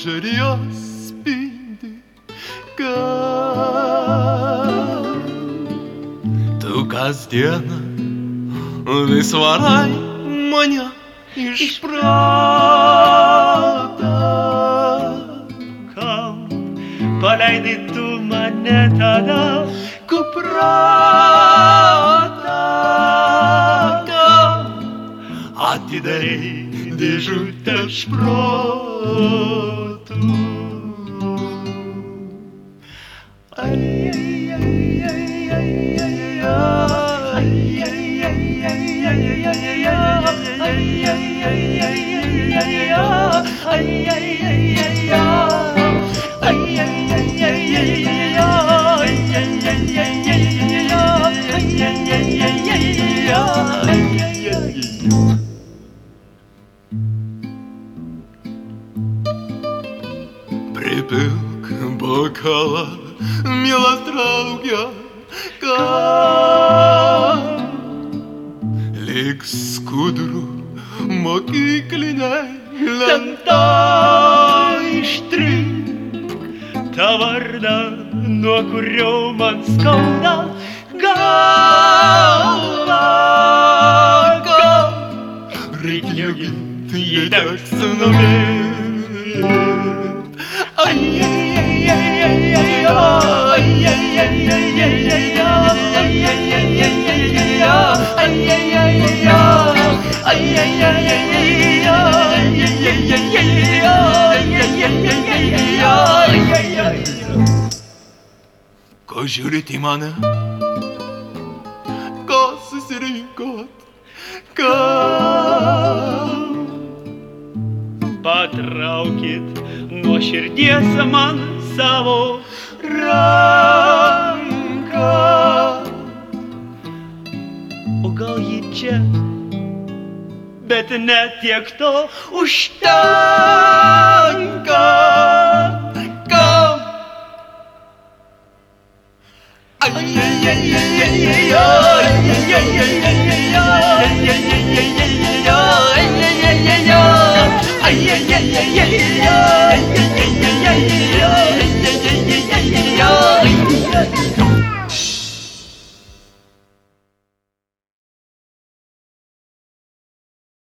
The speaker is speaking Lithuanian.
ežeryje spindi, tu kasdieną vis varai mane iš proto. Kam paleidai tu mane tada, Kuprata, kam atidarei dėžutę šprotų. Pripilk bokalą, mielas draugė, kam lyg skudurų mokyklinė lenta ištrink tą vardą, nuo kurio man skauda galvą, kam reikia ginti, jei teks numirti. Ko žiūrit į mane, ko susirinkot, kam patraukit nuo širdies man savo ranką. O gal ji čia, bet ne tiek to užtenka, kam ay,